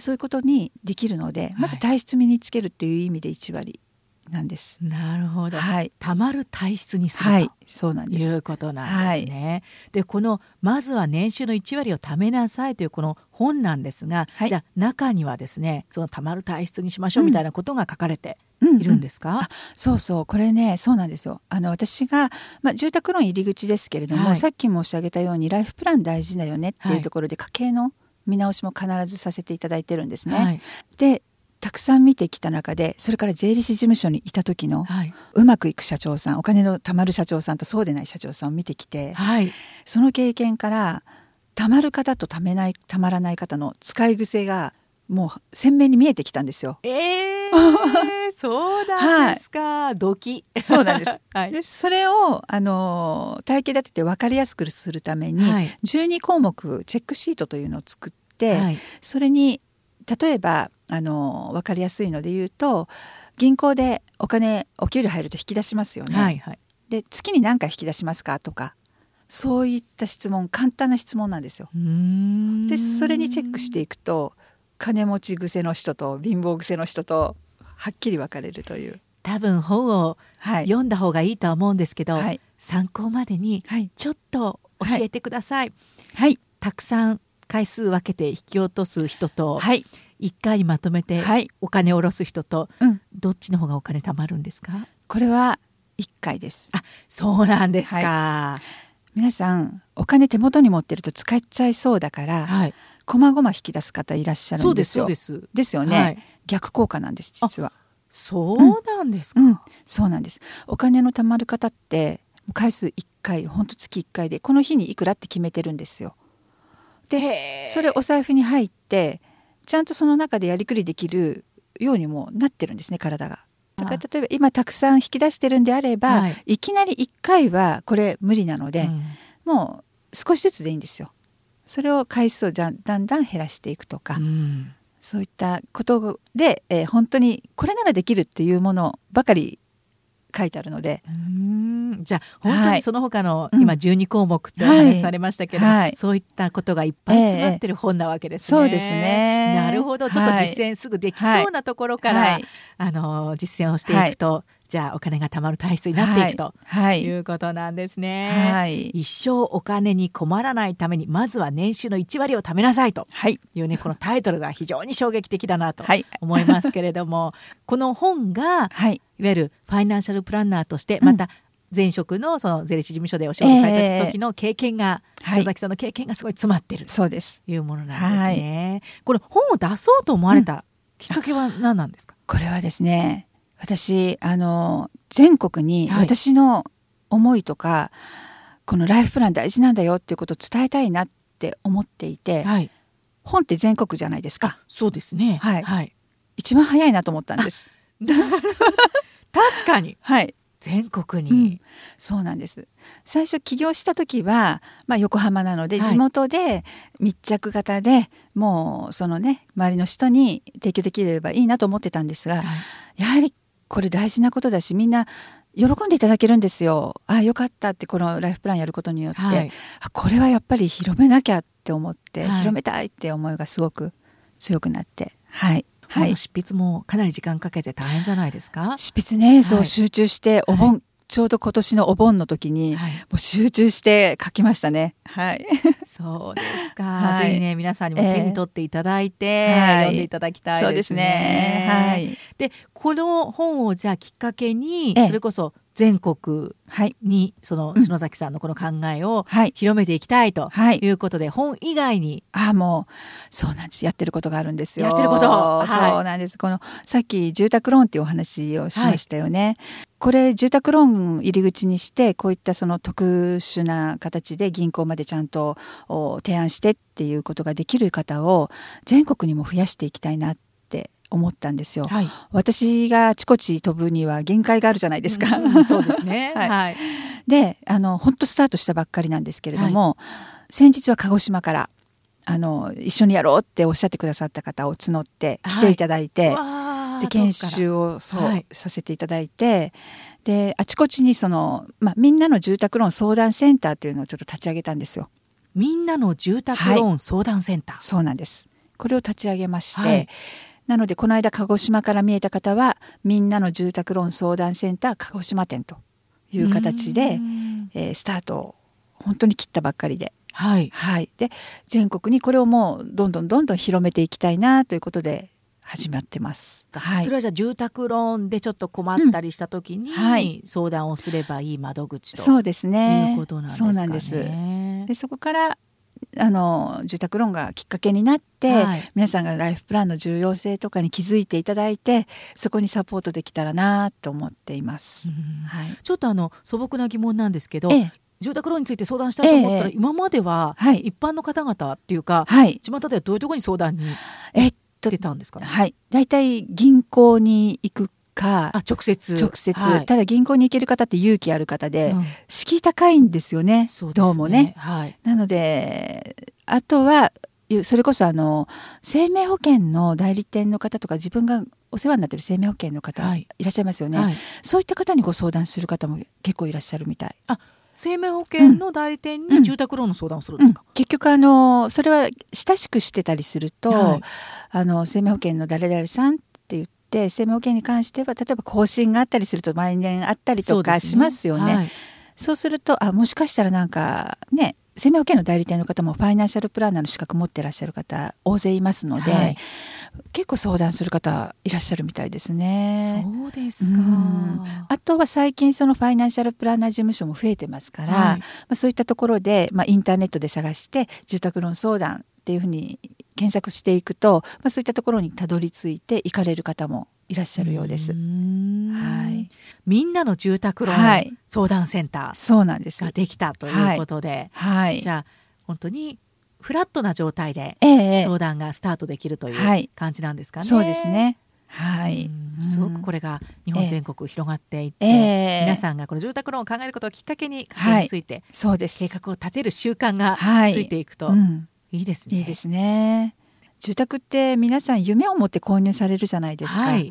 そういうことにできるので、まず体質身につけるっていう意味でいち割なんです。 なるほど、 はい、 たまる体質にする、はい、とそうなんですいうことなんですね。はい、でこのまずは年収のいち割を貯めなさいというこの本なんですが、はい、じゃあ中にはですねそのたまる体質にしましょうみたいなことが書かれているんですか？ うんうんうん、あそうそうこれねそうなんですよ。あの私が、まあ、住宅ローン入り口ですけれども、はい、さっき申し上げたようにライフプラン大事だよねっていうところで、はい、家計の見直しも必ずさせていただいてるんですね。はい、でたくさん見てきた中でそれから税理士事務所にいた時の、はい、うまくいく社長さんお金の貯まる社長さんとそうでない社長さんを見てきて、はい、その経験から貯まる方と貯めない貯まらない方の使い癖がもう鮮明に見えてきたんですよ。 えー、そうなんですか、はい、ドキそうなんです、はい、でそれをあの体系立てて分かりやすくするために、はい、じゅうに項目チェックシートというのを作って、はい、それに例えばあの分かりやすいので言うと銀行でお金お給料入ると引き出しますよね、はいはい、で月に何回引き出しますかとかそういった質問簡単な質問なんですよ。うーんでそれにチェックしていくと金持ち癖の人と貧乏癖の人とはっきり分かれるという。 多分本を読んだ方がいいとは思うんですけど、はい、参考までにちょっと教えてください、はい、たくさん回数分けて引き落とす人と、はい、いっかいにまとめてお金を下ろす人と、はい、どっちの方がお金貯まるんですか？ これはいっかいです。 あ、そうなんですか、 はい、皆さんお金手元に持ってると使っちゃいそうだから、はい、こまごま引き出す方いらっしゃるんですよ。 そうです、そうです。 ですよね、はい、逆効果なんです実は。 そうなんですか、 うんうん、そうなんです。お金の貯まる方って回数いっかいほんと月いっかいでこの日にいくらって決めてるんですよ。でそれお財布に入ってちゃんとその中でやりくりできるようにもなってるんですね体が。だから例えば今たくさん引き出してるんであれば、はい、いきなりいっかいはこれ無理なので、うん、もう少しずつでいいんですよ。それを回数をじゃだんだん減らしていくとか、うん、そういったことで、えー、本当にこれならできるっていうものばかり書いてあるので、 うーんじゃあ本当にその他の、 はい、 今じゅうにこうもくってお話しされましたけど、 はい、 そういったことがいっぱい詰まってる本なわけですね、 そうですね。 なるほど、ちょっと実践すぐできそうなところから、はい、あの実践をしていくと、はい、じゃあお金が貯まる体質になっていくと、はい、いうことなんですね、はい、一生お金に困らないためにまずは年収のいちわりを貯めなさいというね、はい、このタイトルが非常に衝撃的だなと思いますけれども、はい、この本が、はい、いわゆるファイナンシャルプランナーとしてまた前職のその税理士事務所でお仕事された時の経験が、えー、塩崎さんの経験がすごい詰まっているというものなんですね、はい、これ本を出そうと思われたきっかけは何なんですか？ うん、これはですね、私あの全国に私の思いとか、はい、このライフプラン大事なんだよっていうことを伝えたいなって思っていて、はい、本って全国じゃないですか。 そうですね、 はいはい、一番早いなと思ったんです。 確かに、 はい、 全国に、 うん、そうなんです。最初起業した時は、まあ、横浜なので地元で密着型で、はい、もうそのね周りの人に提供できればいいなと思ってたんですが、はい、やはりこれ大事なことだし、みんな喜んでいただけるんですよ。あ、よかったって、このライフプランやることによって、はい、あ、これはやっぱり広めなきゃって思って、はい、広めたいって思いがすごく強くなって、はい、 本の執筆もかなり時間かけて大変じゃないですか？ 執筆ね、はい、そう集中してお盆、はい、ちょうど今年のお盆の時に、はい、もう集中して書きましたね。はい。 そうですか。はい、ぜひね皆さんにも手に取っていただいて、えー、読んでいただきたいですね。 そうですね。はい。 でこの本をじゃあきっかけに、えー、それこそ全国にその篠崎さんのこの考えを広めていきたいということで、はい、本以外にあもうそうなんです、やってることがあるんですよ。 やってること、はい、 そうなんです。このさっき住宅ローンっていうお話をしましたよね、はい、これ住宅ローン入り口にしてこういったその特殊な形で銀行までちゃんと提案してっていうことができる方を全国にも増やしていきたいなって思ったんですよ、はい、私があちこち飛ぶには限界があるじゃないですか、 うん、そうですね、はいはい、 であの本当スタートしたばっかりなんですけれども、はい、先日は鹿児島からあの一緒にやろうっておっしゃってくださった方を募って来ていただいて、はい、で研修をそう、はい、させていただいて、であちこちにその、まあ、みんなの住宅ローン相談センターというのをちょっと立ち上げたんですよ。 みんなの住宅ローン相談センター、はい、 そうなんです。これを立ち上げまして、はい、なのでこの間鹿児島から見えた方はみんなの住宅ローン相談センター鹿児島店という形で、えー、スタートを本当に切ったばっかりで、はいはい、で全国にこれをもうどんどんどんどん広めていきたいなということで始まってます、 はい、それはじゃあ住宅ローンでちょっと困ったりした時に、うんはい、相談をすればいい窓口とそうですね、 いうことなんですかね。 そうなんです。でそこからあの住宅ローンがきっかけになって、はい、皆さんがライフプランの重要性とかに気づいていただいてそこにサポートできたらなと思っています、 うんはい、ちょっとあの素朴な疑問なんですけど、ええ、住宅ローンについて相談したいと思ったら、ええ、今までは一般の方々っていうか、はい、巷ではどういうところに相談に行ってたんですかね。 はい、だいたい銀行に行くかあ直接直接、はい、ただ銀行に行ける方って勇気ある方で、うん、敷居高いんですよね、そうですね、どうもね、はい、なのであとはそれこそあの生命保険の代理店の方とか自分がお世話になっている生命保険の方、はい、いらっしゃいますよね、はい、そういった方にご相談する方も結構いらっしゃるみたい。 あ生命保険の代理店に住宅ローンの相談をするんですか。 うんうん、結局あのそれは親しくしてたりすると、はい、あの生命保険の誰々さんって言ってで生命保険に関しては例えば更新があったりすると毎年あったりとかしますよね。そうですね、はい、そうするとあもしかしたらなんかね生命保険の代理店の方もファイナンシャルプランナーの資格持ってらっしゃる方大勢いますので、はい、結構相談する方いらっしゃるみたいですね。 そうですか。 あとは最近そのファイナンシャルプランナー事務所も増えてますから、はい、まあ、そういったところで、まあ、インターネットで探して住宅ローン相談っていうふうに検索していくと、まあ、そういったところにたどり着いて行かれる方もいらっしゃるようです。はい、 みんなの住宅ローン相談センターができたということで、はいはい、じゃあ本当にフラットな状態で相談がスタートできるという感じなんですかね。 はい、そうですね。はい、 すごくこれが日本全国広がっていって、えー、皆さんがこの住宅ローンを考えることをきっかけに家計について、はい、そうです計画を立てる習慣がついていくと、はい、うん、いいですね。 いいですね。住宅って皆さん夢を持って購入されるじゃないですか、はい、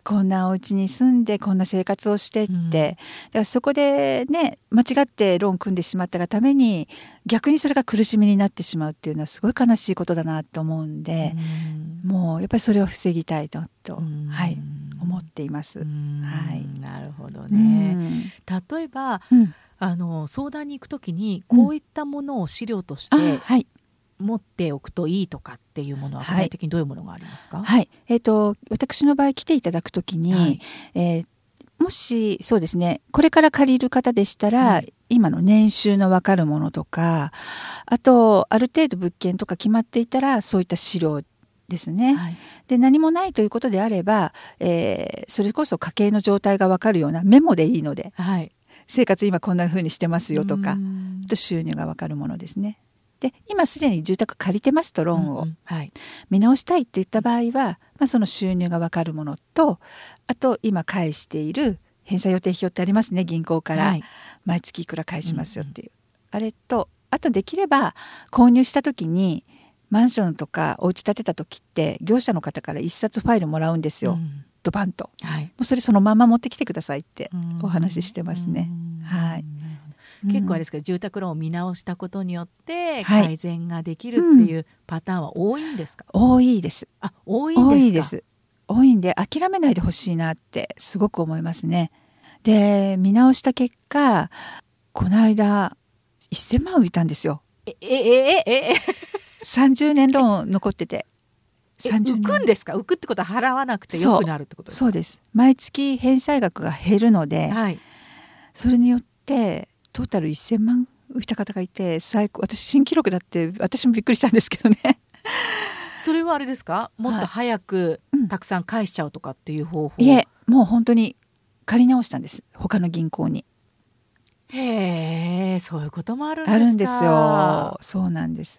こんなお家に住んでこんな生活をしてって、うん、だからそこでね間違ってローン組んでしまったがために逆にそれが苦しみになってしまうっていうのはすごい悲しいことだなと思うんで、うん、もうやっぱりそれを防ぎたいなと、うん、はい、思っています、うん、はい、 なるほどね、うん、例えば、うん、あの相談に行くときにこういったものを資料として、うんはい持っておくといいとかっていうものは具体的にどういうものがありますか？ はい、はい、えーと、私の場合来ていただくときに、はいえー、もしそうですねこれから借りる方でしたら、はい、今の年収の分かるものとかあとある程度物件とか決まっていたらそういった資料ですね、はい、で何もないということであれば、えー、それこそ家計の状態が分かるようなメモでいいので、はい、生活今こんな風にしてますよとかあと収入が分かるものですね。で今すでに住宅借りてますとローンを、うんうんはい、見直したいっていった場合は、まあ、その収入が分かるものとあと今返している返済予定表ってありますね銀行から、はい、毎月いくら返しますよっていう、うんうん、あれとあとできれば購入した時にマンションとかお家建てた時って業者の方から一冊ファイルもらうんですよ、うん、ドバンと、はい、もうそれそのまま持ってきてくださいってお話ししてますね、はい結構あれですけど、うん、住宅ローンを見直したことによって改善ができるっていうパターンは多いんですか？ うん、多いです。 あ、多いんですか？多いです。 多いんで諦めないでほしいなってすごく思いますね。で見直した結果この間せんまん浮いたんですよ。 えええええさんじゅうねんローン残っててさんじゅうねん浮くんですか？浮くってことは払わなくてよくなるってことですか？ そうです。毎月返済額が減るので、はい、それによってトータルせんまん浮いた方がいて最高私新記録だって私もびっくりしたんですけどねそれはあれですか？もっと早くたくさん返しちゃうとかっていう方法？ いえもう本当に借り直したんです他の銀行に。 へえそういうこともあるんですか？ あるんですよ。そうなんです、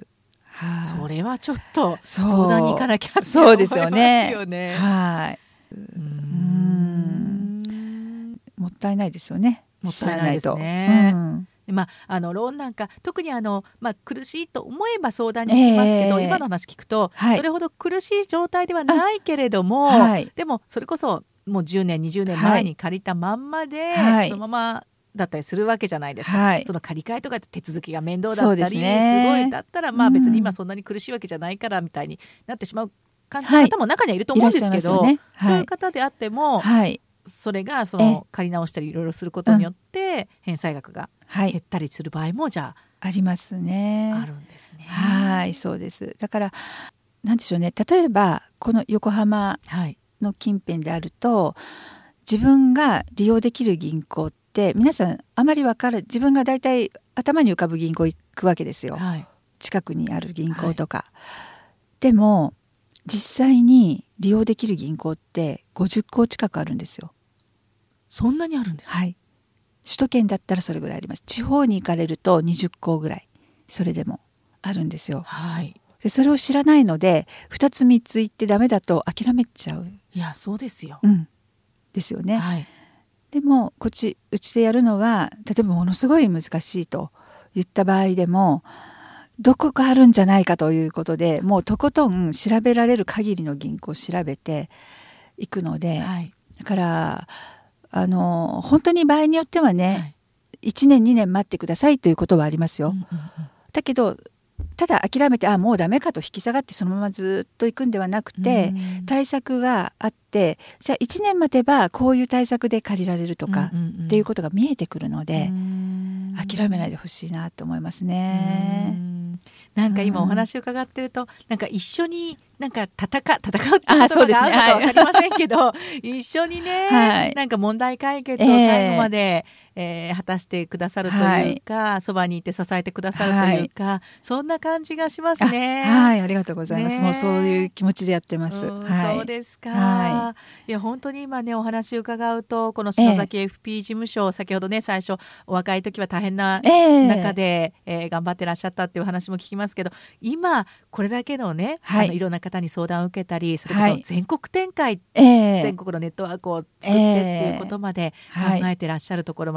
はあ、それはちょっと相談に行かなきゃって思いますよね。 そうですよね。 はい、うーんもったいないですよね。 もったいないですね。うんまあ、あのローンなんか特にあの、まあ、苦しいと思えば相談に行きますけど、えー、今の話聞くと、はい、それほど苦しい状態ではないけれども、はい、でもそれこそもうじゅうねんにじゅうねんまえに借りたまんまで、はい、そのままだったりするわけじゃないですか、はい、その借り換えとか手続きが面倒だったり す,、ね、すごいだったら、まあ、別に今そんなに苦しいわけじゃないからみたいになってしまう感じの方も中にはいると思うんですけど、はいねはい、そういう方であっても、はい、それがその借り直したりいろいろすることによって返済額が減ったりする場合もじゃあ、 ありますね。 あるんですね。 はいそうです。だからなんでしょうね例えばこの横浜の近辺であると、はい、自分が利用できる銀行って皆さんあまり分から自分がだいたい頭に浮かぶ銀行行くわけですよ、はい、近くにある銀行とか、はい、でも実際に利用できる銀行ってごじゅっこう近くあるんですよ。 そんなにあるんですか？ はい首都圏だったらそれぐらいあります。地方に行かれるとにじゅっこうぐらいそれでもあるんですよ、はい、でそれを知らないのでふたつみっつ行ってダメだと諦めちゃう。 いやそうですよ、 うん、ですよね、はい、でもこっちうちでやるのは例えばものすごい難しいと言った場合でもどこかあるんじゃないかということでもうとことん調べられる限りの銀行を調べていくので、はい、だからあの本当に場合によってはね、はい、いちねんにねん待ってくださいということはありますよ、うんうんうん、だけどただ諦めてあもうダメかと引き下がってそのままずっと行くんではなくて、うん、対策があってじゃあいちねん待てばこういう対策で借りられるとか、うんうんうん、っていうことが見えてくるので、うん、諦めないでほしいなと思いますね。 うんなんか今お話を伺ってると、うん、なんか一緒になんか戦, 戦うって言葉があるのか分かりませんけど、ねはい、一緒にね、はい、なんか問題解決を最後まで、えーえー、果たしてくださるというか、そば、はい、にいて支えてくださるというか、はい、そんな感じがしますね。 はい、ありがとうございます、ね、もうそういう気持ちでやってます、 はい、そうですか、はい、いや本当に今ねお話を伺うとこの篠崎 エフピー 事務所、えー、先ほどね最初お若い時は大変な中で、えーえー、頑張ってらっしゃったっていう話も聞きますけど今これだけのね、はい、あのいろんな方に相談を受けたりそれこそ全国展開、はい、全国のネットワークを作ってっていうことまで考えてらっしゃるところまで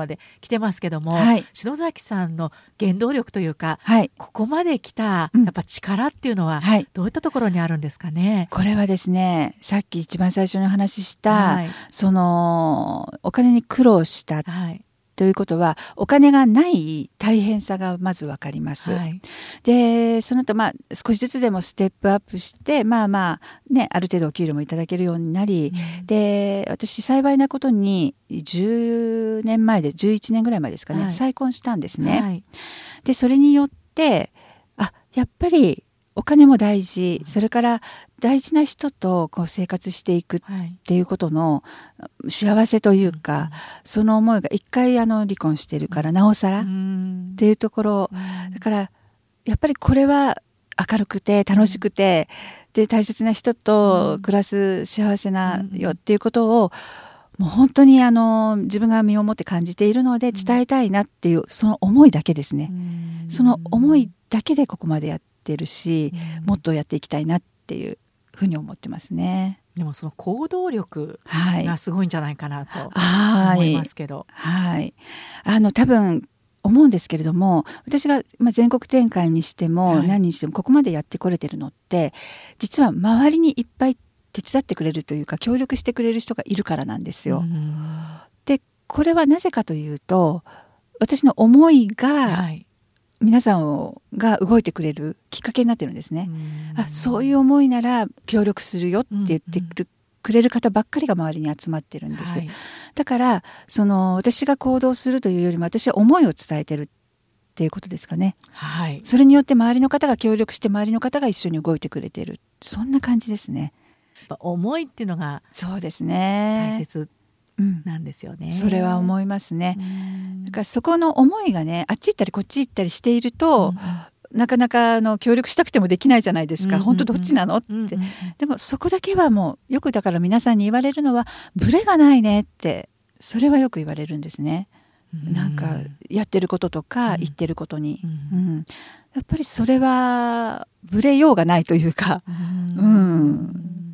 で来てますけども、 はい、 篠崎さんの原動力というか、 はい、 ここまで来たやっぱ力っていうのはどういったところにあるんですかね。 これはですね、さっき一番最初にお話しした、はい、そのお金に苦労した、はい、ということはお金がない大変さがまず分かります、はい、でその後、まあ、少しずつでもステップアップしてまあまあねある程度お給料もいただけるようになり、うん、で私幸いなことにじゅうねんまえでじゅういちねんぐらい前ですかね、はい、再婚したんですね、はい、でそれによってあやっぱりお金も大事、それから大事な人とこう生活していくっていうことの幸せというか、はい、その思いが一回あの離婚してるからなおさらっていうところだからやっぱりこれは明るくて楽しくてで大切な人と暮らす幸せなよっていうことをもう本当にあの自分が身をもって感じているので伝えたいなっていうその思いだけですね。その思いだけでここまでやってるし、うん、もっとやっていきたいなっていうふうに思ってますね。 でもその行動力がすごいんじゃないかなと思いますけど、 はい、はい、あの多分思うんですけれども私が全国展開にしても何にしてもここまでやってこれてるのって、はい、実は周りにいっぱい手伝ってくれるというか協力してくれる人がいるからなんですよ。でこれはなぜかというと私の思いが、はい皆さんをが動いてくれるきっかけになってるんですね。あそういう思いなら協力するよって言ってくる、うんうん、くれる方ばっかりが周りに集まってるんです、はい、だからその私が行動するというよりも私は思いを伝えてるっていうことですかね、はい、それによって周りの方が協力して周りの方が一緒に動いてくれてるそんな感じですね。 やっぱ思いっていうのがそうですね大切なんですよね、 うん、それは思いますね。だからそこの思いがねあっち行ったりこっち行ったりしていると、うん、なかなかあの協力したくてもできないじゃないですか、うんうんうん、本当どっちなのって、うんうんうん、でもそこだけはもうよくだから皆さんに言われるのはブレがないねってそれはよく言われるんですね、うん、なんかやってることとか言ってることに、うんうん、やっぱりそれはブレようがないというか、うんうん、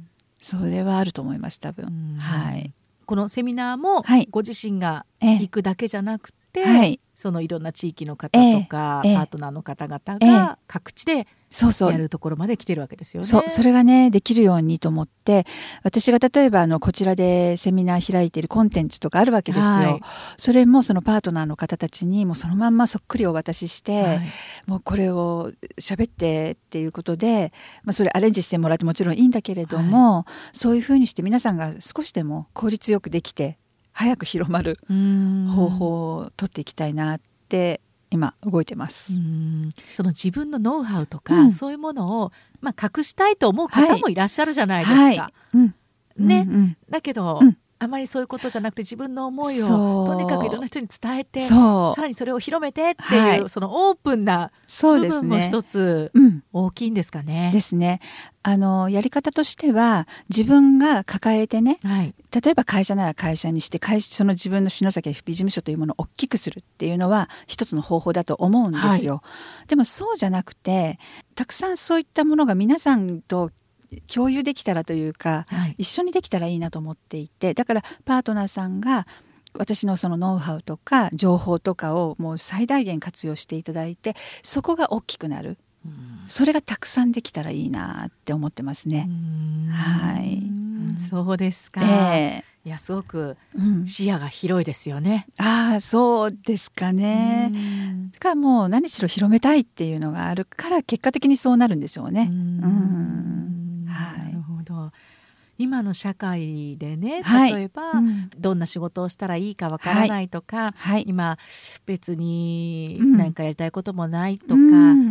それはあると思います多分、うん、はいこのセミナーもご自身が行くだけじゃなくて、はい、そのいろんな地域の方とか、えー、パートナーの方々が各地でやるところまで来てるわけですよね。 そうそう そ, それがねできるようにと思って私が例えばあのこちらでセミナー開いているコンテンツとかあるわけですよ、はい、それもそのパートナーの方たちにもうそのまんまそっくりお渡しして、はい、もうこれを喋ってっていうことで、まあ、それアレンジしてもらってもちろんいいんだけれども、はい、そういうふうにして皆さんが少しでも効率よくできて早く広まる方法を取っていきたいなって今動いてます。 うんその自分のノウハウとか、うん、そういうものを、まあ、隠したいと思う方もいらっしゃるじゃないですか、はいはいうんねうんうん、だけど、うん、あまりそういうことじゃなくて自分の思いをとにかくいろんな人に伝えてさらにそれを広めてっていう、はい、そのオープンな部分も一つ大きいんですかね。 ですね。あのやり方としては自分が抱えてね、はい、例えば会社なら会社にして会その自分の篠崎 エフピー 事務所というものを大きくするっていうのは一つの方法だと思うんですよ、はい、でもそうじゃなくてたくさんそういったものが皆さんと共有できたらというか、はい、一緒にできたらいいなと思っていてだからパートナーさんが私のそのノウハウとか情報とかをもう最大限活用していただいてそこが大きくなるそれがたくさんできたらいいなって思ってますね。はい、 そうですか、えー、いやすごく視野が広いですよね、 うん、ああそうですかね。だからもう何しろ広めたいっていうのがあるから結果的にそうなるんでしょうね。うんうんはい、なるほど。今の社会でね例えば、はいうん、どんな仕事をしたらいいかわからないとか、はいはい、今別に何かやりたいこともないとか、うん、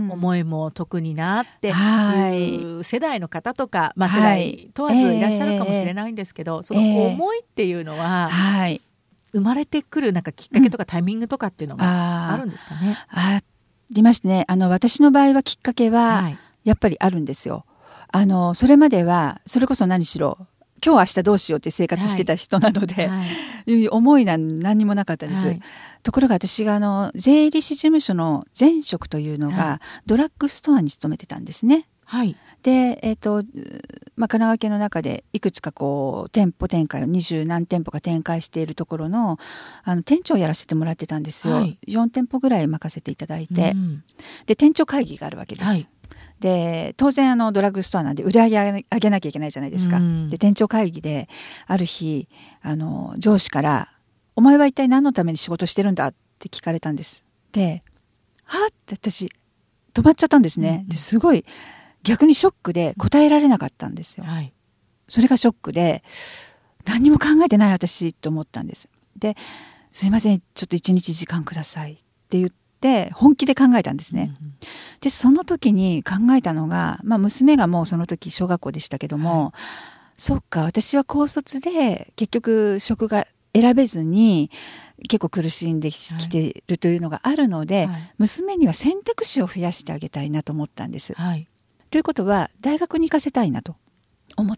思いも特になっていう世代の方とか、まあ、世代問わずいらっしゃるかもしれないんですけど、えー、その思いっていうのは、えー、生まれてくるなんかきっかけとかタイミングとかっていうのがあるんですかね。 うん、あありましてねあの私の場合はきっかけはやっぱりあるんですよ。あのそれまではそれこそ何しろ今日明日どうしようって生活してた人なので、はいはい、思いなん何にもなかったです、はい、ところが私があの税理士事務所の前職というのが、はい、ドラッグストアに勤めてたんですね、はい、 で、えーとまあ、神奈川県の中でいくつかこう店舗展開を二十何店舗か展開しているところ の, あの店長をやらせてもらってたんですよ、はい、よん店舗ぐらい任せていただいて、うん、で店長会議があるわけです、はい、で当然あのドラッグストアなんで売り上げ上げなきゃいけないじゃないですか、うん、で店長会議である日あの上司からお前は一体何のために仕事してるんだって聞かれたんです。ではって私止まっちゃったんですね、うん、ですごい逆にショックで答えられなかったんですよ、はい、それがショックで何にも考えてない私と思ったんです。ですいませんちょっと一日時間くださいって言って本気で考えたんですね、うんうん、でその時に考えたのが、まあ、娘がもうその時小学校でしたけども、はい、そっか私は高卒で結局職が選べずに結構苦しんできてるというのがあるので、はい、娘には選択肢を増やしてあげたいなと思ったんです、はい、ということは大学に行かせたいなと思って、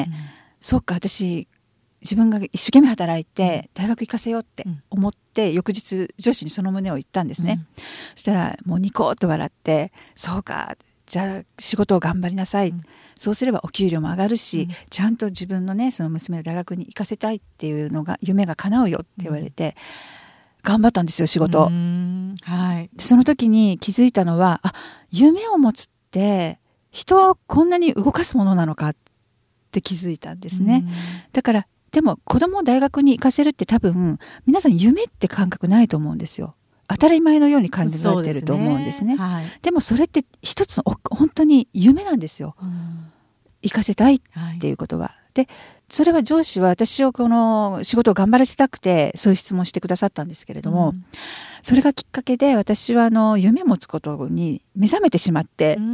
うん、そっか私自分が一生懸命働いて大学行かせようって思って、うん、翌日上司にその旨を言ったんですね、うん、そしたらもうニコッと笑ってそうかじゃあ仕事を頑張りなさい、うん、そうすればお給料も上がるし、うん、ちゃんと自分のねその娘を大学に行かせたいっていうのが夢が叶うよって言われて、うん、頑張ったんですよ仕事、うんはい、でその時に気づいたのはあ夢を持つって人をこんなに動かすものなのかって気づいたんですね、うん、だからでも子供を大学に行かせるって多分皆さん夢って感覚ないと思うんですよ。当たり前のように感じられてると思うんですね。 で, すね、はい、でもそれって一つの本当に夢なんですよ、うん、行かせたいっていうことは、はい、でそれは上司は私をこの仕事を頑張らせたくてそういう質問してくださったんですけれども、うん、それがきっかけで私はあの夢持つことに目覚めてしまって、うん、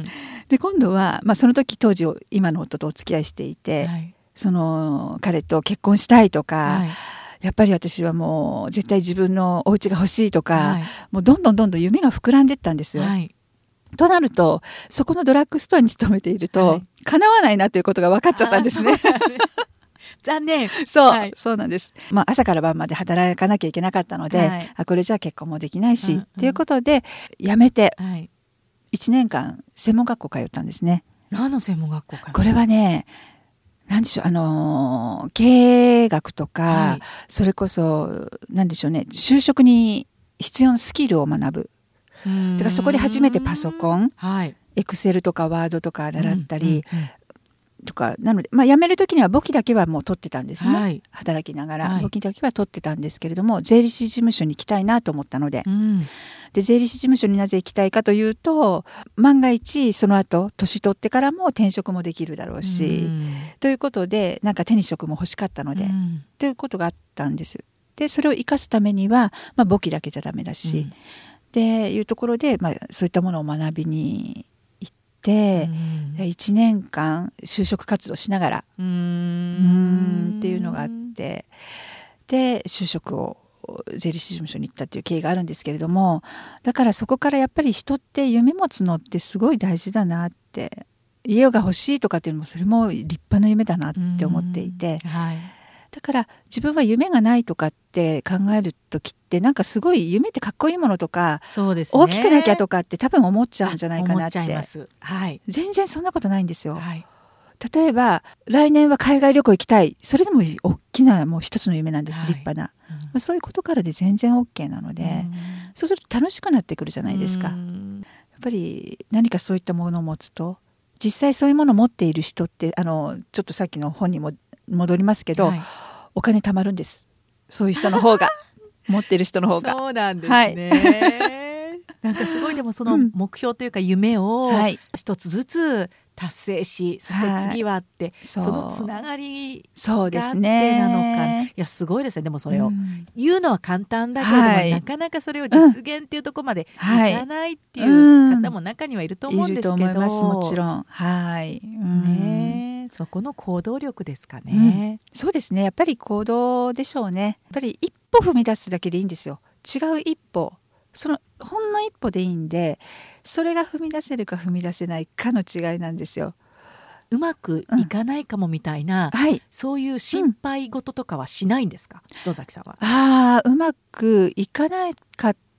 で今度は、まあ、その時当時今の夫とお付き合いしていて、はい、その彼と結婚したいとか、はい、やっぱり私はもう絶対自分のお家が欲しいとか、はい、もうどんどんどんどん夢が膨らんでいったんですよ、はい、となるとそこのドラッグストアに勤めていると、はい、叶わないなということが分かっちゃったんですね。 残念。 そう、はい、そうなんです、まあ、朝から晩まで働かなきゃいけなかったので、はい、あこれじゃあ結婚もできないし、うんうん、ということで辞めていちねんかん専門学校通ったんですね。 何の専門学校か。 これはねなんでしょう、あのー、経営学とか、はい、それこそなんでしょうね就職に必要なスキルを学ぶ。だからそこで初めてパソコン、はい、エクセルとかワードとか習ったり、うんうんうんとかなので、まあ、辞める時には簿記だけはもう取ってたんですね、はい、働きながら、はい、簿記だけは取ってたんですけれども税理士事務所に行きたいなと思ったので、うん、で税理士事務所になぜ行きたいかというと万が一その後年取ってからも転職もできるだろうし、うん、ということでなんか手に職も欲しかったので、うん、ということがあったんです。でそれを生かすためには、まあ、簿記だけじゃダメだし、うん、でいうところで、まあ、そういったものを学びにでうん、いちねんかん就職活動しながらうーんっていうのがあってで就職を税理士事務所に行ったという経緯があるんですけれどもだからそこからやっぱり人って夢持つのってすごい大事だなって家が欲しいとかっていうのもそれも立派な夢だなって思っていて、はい、だから自分は夢がないとかって考える時ってなんかすごい夢ってかっこいいものとかそうです、ね、大きくなきゃとかって多分思っちゃうんじゃないかなって。思っちゃいます、はい、全然そんなことないんですよ、はい、例えば来年は海外旅行行きたいそれでも大きなもう一つの夢なんです、はい、立派な、うん、そういうことからで全然 OK なので、うん、そうすると楽しくなってくるじゃないですか、うん、やっぱり何かそういったものを持つと実際そういうものを持っている人ってあのちょっとさっきの本にも戻りますけど、はい、お金貯まるんです。そういう人の方が持ってる人の方がそうなんですね、はい、なんかすごいでもその目標というか夢を一つずつ達成し、そして次はって、はい、そのつながりがあってなのか、ね、いやすごいですね。でもそれを言うのは簡単だけれども、はい、なかなかそれを実現っていうところまでいかないっていう方も中にはいると思うんですけど、いると思います、 もちろん、はい、うん、 ね、そこの行動力ですかね、 うん、そうですね、やっぱり行動でしょうね。やっぱり一歩踏み出すだけでいいんですよ。違う一歩、そのほんの一歩でいいんで、それが踏み出せるか踏み出せないかの違いなんですよ。 うまくいかないかもみたいな、うんはい、そういう心配事とかはしないんですか、うん、篠崎さんは。 ああ、うまくいかないかっ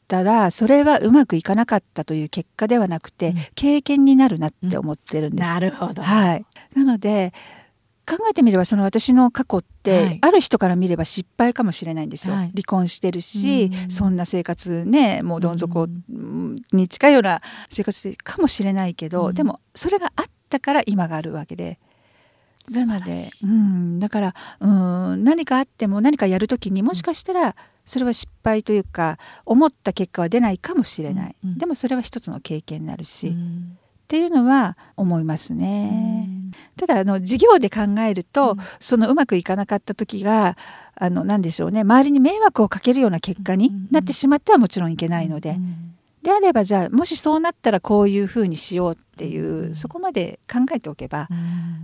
たらそれはうまくいかなかったという結果ではなくて、うん、経験になるなって思ってるんです、 うん、なるほど、 はい、なので考えてみればその私の過去って、はい、ある人から見れば失敗かもしれないんですよ、はい、離婚してるし、うん、そんな生活ねもうどん底に近いような生活かもしれないけど、うん、でもそれがあったから今があるわけで、なので、うん、だからうん何かあっても何かやるときにもしかしたらそれは失敗というか思った結果は出ないかもしれない、うんうん、でもそれは一つの経験になるし、うんっていうのは思いますね。ただあの事業で考えると、うん、そのうまくいかなかった時があの何でしょうね、周りに迷惑をかけるような結果になってしまってはもちろんいけないので、うんうん、であればじゃあもしそうなったらこういうふうにしようっていう、うん、そこまで考えておけば、うん、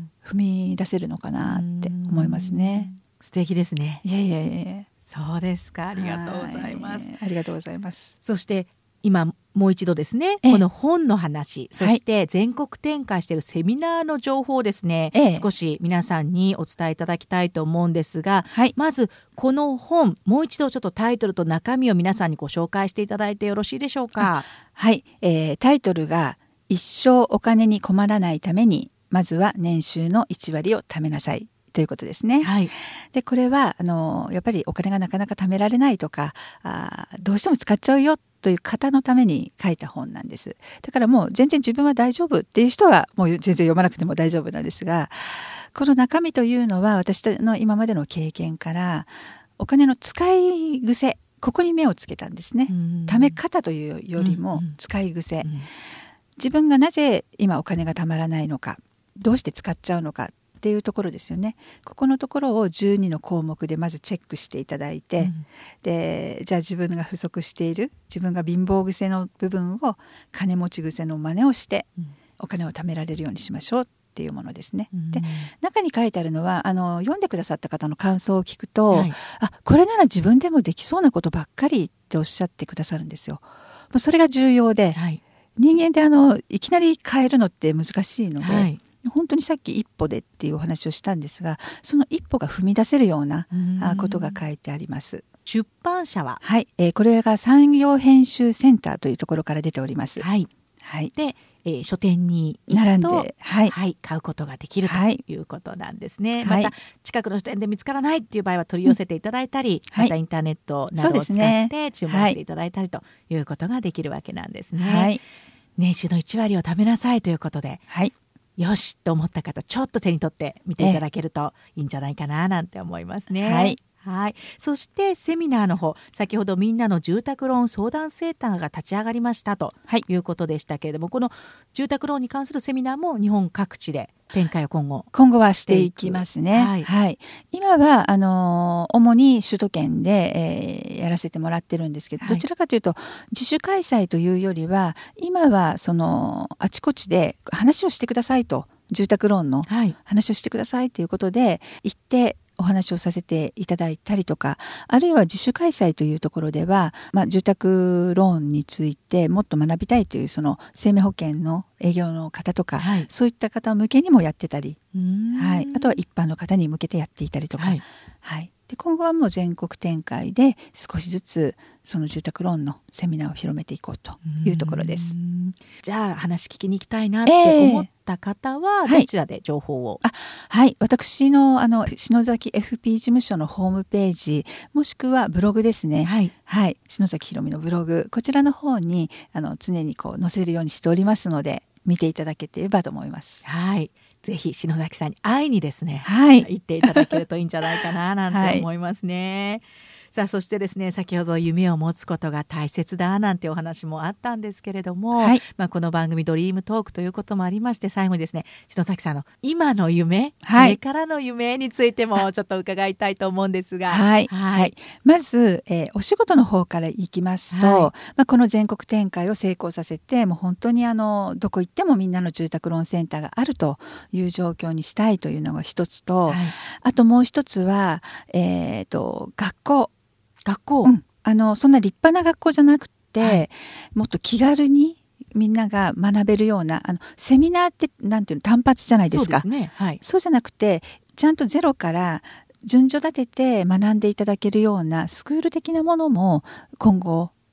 踏み出せるのかなって思いますね。 素敵ですね。 いやいやいや、 そうですか、ありがとうございます。 ありがとうございます。 そして今もう一度ですね、この本の話、そして全国展開しているセミナーの情報をですね、ええ、少し皆さんにお伝えいただきたいと思うんですが、はい、まずこの本もう一度ちょっとタイトルと中身を皆さんにご紹介していただいてよろしいでしょうか。 はい、えー、タイトルが一生お金に困らないためにまずは年収のいち割を貯めなさいということですね。はい、でこれはあのやっぱりお金がなかなか貯められないとかあどうしても使っちゃうよという方のために書いた本なんです。だからもう全然自分は大丈夫っていう人はもう全然読まなくても大丈夫なんですが、この中身というのは私の今までの経験からお金の使い癖、ここに目をつけたんですね。貯め方というよりも使い癖、うんうん、自分がなぜ今お金が貯まらないのか、どうして使っちゃうのかっていうところですよね。ここのところをじゅうにの項目でまずチェックしていただいて、うん、でじゃあ自分が不足している自分が貧乏癖の部分を金持ち癖の真似をして、うん、お金を貯められるようにしましょうっていうものですね。うん、で中に書いてあるのはあの読んでくださった方の感想を聞くと、はい、あこれなら自分でもできそうなことばっかりっておっしゃってくださるんですよ。それが重要で、はい、人間であのいきなり変えるのって難しいので、はい、本当にさっき一歩でっていうお話をしたんですが、その一歩が踏み出せるようなことが書いてあります。 出版社は、 はい、えー、これが産業編集センターというところから出ております。 はい、はい、で、えー、書店に行くと並んで、はいはい、買うことができるということなんですね。はい、また近くの書店で見つからないっていう場合は取り寄せていただいたり、うん、またインターネットなどを使って注文していただいたりということができるわけなんですね。はい、年収のいち割を貯めなさいということで、はい、よしと思った方ちょっと手に取ってみていただけるといいんじゃないかななんて思いますね。はい、はい、そしてセミナーの方、先ほどみんなの住宅ローン相談センターが立ち上がりましたということでしたけれども、はい、この住宅ローンに関するセミナーも日本各地で展開を今後今後はしていきますね。はいはい、今はあの主に首都圏で、えー、やらせてもらってるんですけど、はい、どちらかというと自主開催というよりは今はそのあちこちで話をしてくださいと、住宅ローンの話をしてくださいということで行ってお話をさせていただいたりとか、あるいは自主開催というところでは、まあ、住宅ローンについてもっと学びたいというその生命保険の営業の方とか、はい、そういった方向けにもやってたり、はい、あとは一般の方に向けてやっていたりとか、はいはい、で今後はもう全国展開で少しずつその住宅ローンのセミナーを広めていこうというところです。 じゃあ話聞きに行きたいなって思った方はどちらで情報を、 えー、はい、はい、私のあの篠崎 エフピー 事務所のホームページもしくはブログですね、はいはい、篠崎ひろみのブログ、こちらの方にあの常にこう載せるようにしておりますので見ていただければと思います。 はい、ぜひ篠崎さんに会いにですね、はい、行っていただけるといいんじゃないかななんて思いますね。はい、さあそしてですね、先ほど夢を持つことが大切だなんてお話もあったんですけれども、はい、まあ、この番組ドリームトークということもありまして、最後にですね篠崎さんの今の夢、はい、これからの夢についてもちょっと伺いたいと思うんですが、 はい、はいはい、まず、えー、お仕事の方からいきますと、はい、まあ、この全国展開を成功させてもう本当にあのどこ行ってもみんなの住宅ローンセンターがあるという状況にしたいというのが一つと、はい、あともう一つは、えーと、学校学校、 うん、あのそんな立派な学校じゃなくて、はい、もっと気軽にみんなが学べるようなあのセミナーってなんていうの単発じゃないですか。 そうですね、はい、 そうじゃなくてちゃんとゼロから順序立てて学んでいただけるようなスクール的なものも今後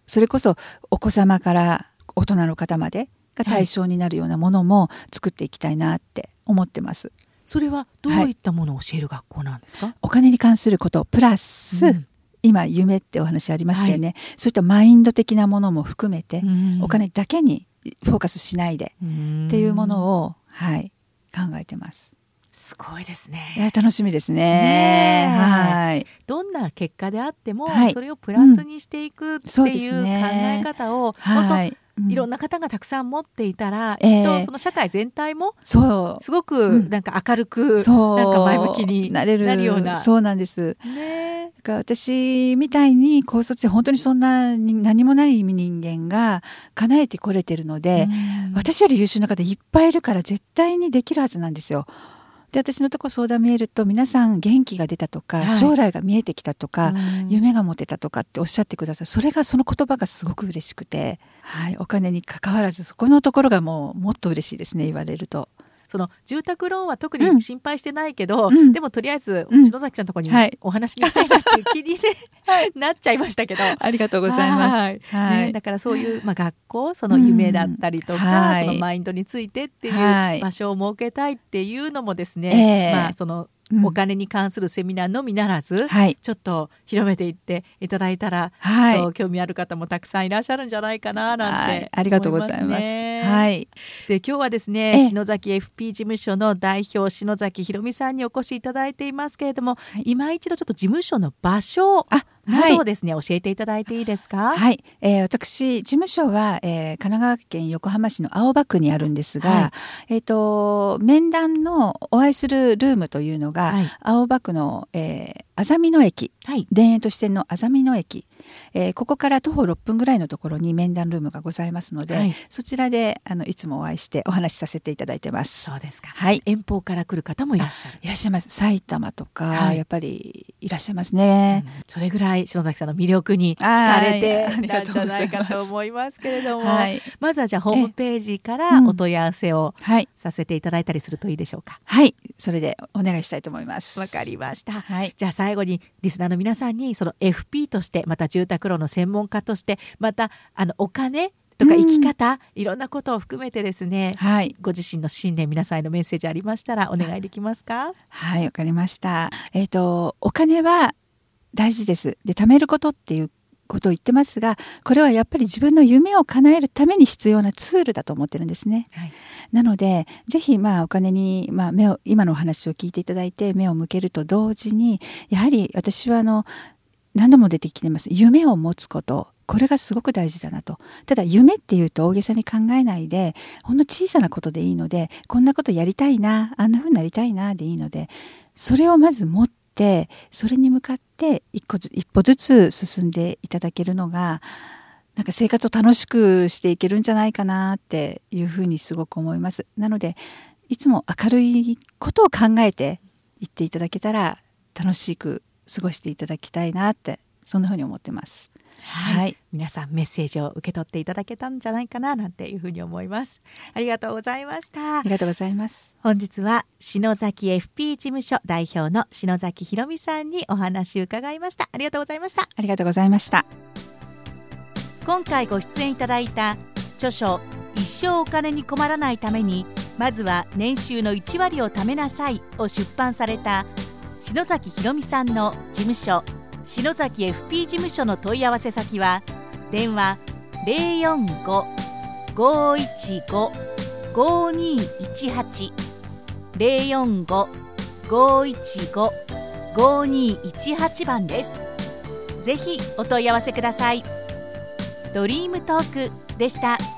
それこそお子様から大人の方までが対象になるようなものも作っていきたいなって思ってます。 それはどういったものを教える学校なんですか？はい、 お金に関することプラス、うん、今夢ってお話ありましたよね、はい、そういったマインド的なものも含めて、うん、お金だけにフォーカスしないでっていうものを、はい、考えてます。 すごいですね。 楽しみですね。はい。 どんな結果であっても、はい、それをプラスにしていくっていう考え方を、うん、もっと、はいいろんな方がたくさん持っていたら、うん、きっとその社会全体もすごくなんか明るく、うん、なんか前向きになれるような。 そうなんです。ね、だから私みたいに高卒で本当にそんなに何もない人間が叶えてこれてるので、うん、私より優秀な方いっぱいいるから絶対にできるはずなんですよ。で私のとこ相談見えると皆さん元気が出たとか、はい、将来が見えてきたとか、うん、夢が持てたとかっておっしゃってくださる。それがその言葉がすごく嬉しくて、はい、お金に関わらずそこのところがもうもっと嬉しいですね、言われると。 その住宅ローンは特に心配してないけど、うん、でもとりあえず篠崎さんのところにお話に行きたいなっていう気に、ねはい、なっちゃいましたけどありがとうございます、はいはいね、だからそういう、まあ、学校その夢だったりとか、うんはい、そのマインドについてっていう場所を設けたいっていうのもですね、はいまあ、そのお金に関するセミナーのみならず、はい、ちょっと広めていっていただいたら、はい、と興味ある方もたくさんいらっしゃるんじゃないかななんて思いますね。はい、ありがとうございます。はい、で今日はですね篠崎 エフピー 事務所の代表篠崎ひろみさんにお越しいただいていますけれども、はい、今一度ちょっと事務所の場所などをですね、はい、教えていただいていいですか？ はい、えー、私事務所は、えー、神奈川県横浜市の青葉区にあるんですが、はいえー、と面談のお会いするルームというのが、はい、青葉区の、えー、あざみ野駅、はい、田園都市線のあざみ野駅、えー、ここから徒歩ろっぷんぐらいのところに面談ルームがございますので、はい、そちらであのいつもお会いしてお話しさせていただいてます。 そうですか、はい、遠方から来る方もいらっしゃる？ いらっしゃいます。埼玉とか、はい、やっぱりいらっしゃいますね、 うん、それぐらい篠崎さんの魅力に惹かれてなんじゃないかと思いますけれども、はい、まずはじゃあホームページからお問い合わせをさせていただいたりするといいでしょうか？ はい、それでお願いしたいと思います。 わかりました、はい、じゃあ最後にリスナーの皆さんにその エフピー としてまた住宅ローンの専門家としてまたあのお金とか生き方、うん、いろんなことを含めてですね、はい、ご自身の信念皆さんへのメッセージありましたらお願いできますか？ はい、わかりました。えーと、お金は大事です。で、貯めることっていうことを言ってますが、これはやっぱり自分の夢を叶えるために必要なツールだと思ってるんですね、はい、なのでぜひまあお金に、まあ、目を今のお話を聞いていただいて目を向けると同時にやはり私はあの何度も出てきてます夢を持つこと、これがすごく大事だなと。ただ夢っていうと大げさに考えないでほんの小さなことでいいので、こんなことやりたいな、あんな風になりたいなでいいので、それをまず持ってそれに向かって一個ず一歩ずつ進んでいただけるのがなんか生活を楽しくしていけるんじゃないかなっていうふうにすごく思います。なのでいつも明るいことを考えていっていただけたら楽しく過ごしていただきたいなってそんなふうに思ってます。 はいはい、皆さんメッセージを受け取っていただけたんじゃないかななんていうふうに思います。ありがとうございました。 ありがとうございます。 本日は篠崎 エフピー 事務所代表の篠崎ひろみさんにお話を伺いました。ありがとうございました。 ありがとうございました。 今回ご出演いただいた著書一生お金に困らないためにまずは年収のいち割を貯めなさいを出版された篠崎ひろみさんの事務所篠崎 エフピー 事務所の問い合わせ先は電話 ゼロよんご ごいちご ごにいちはち ゼロよんご ごいちご ごにいちはち 番です。ぜひお問い合わせください。ドリームトークでした。